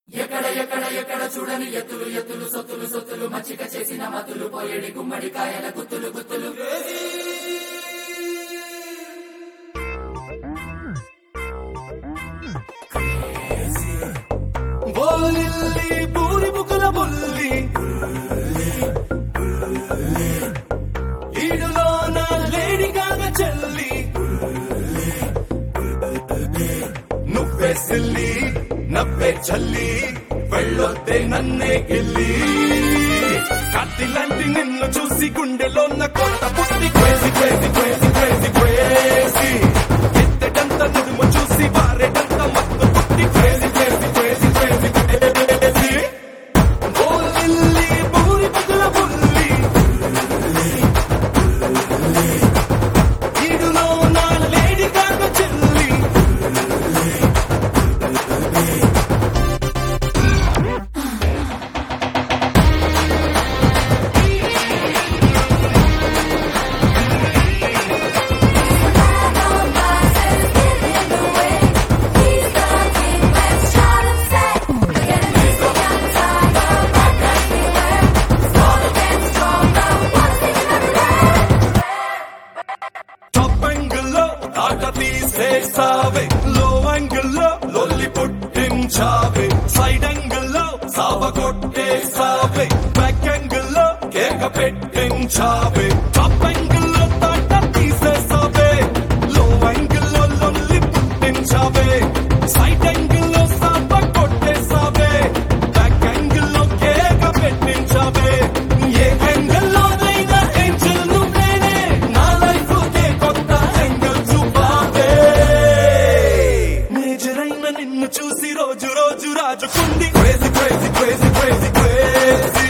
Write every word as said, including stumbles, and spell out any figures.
ఎక్కడ ఎక్కడ ఎక్కడ చూడని ఎత్తులు ఎత్తులు సొత్తులు సొత్తులు మచ్చిక చేసిన మతులు పోయేడి గుమ్మడి కాయల గుత్తులు గుత్తులు బోలిల్లి పూరి బుకుల బుల్లి ఈడులోన లేడిగాగ చెల్లి నువ్వే సిల్లి నవ్వే చల్లి వెళ్ళొద్దే నన్నే గిల్లి కత్తిలాంటి నిన్ను చూసి గుండెలోన్న కొత్త పుట్టి crazy crazy crazy crazy crazy ఎత్తడంత నుడుము చూసి వారేటంత మత్తు పుట్టి crazy crazy crazy crazy crazy బోలిల్లి బూరి బుగుల బుల్లి ఈడులో నా లేడి కాక చెల్లి టాప్ యాంగిల్లో ఆట తీసేసావే లో యాంగిల్లో లొల్లి పుట్టించావే సైడ్ యాంగిల్లో సావ కొట్టేసావే బ్యాక్ యాంగిల్లో కేక పెట్టించావే టాప్ యాంగిల్లో తాట తీసేసావే లో యాంగిల్లో లొల్లి పుట్టించావే సైడ్ యాంగిల్లో సావ కొట్టేసావే బ్యాక్ యాంగిల్లో కేక పెట్టించావే ఏ యాంగిల్లోనైనా ఏంజల్ నువ్వేనే నా లైఫ్ కే కొత్త యాంగిల్ చూపావే మేజరైన నిన్ను చూసి రోజు రోజు రాజుకుంది crazy crazy crazy crazy crazy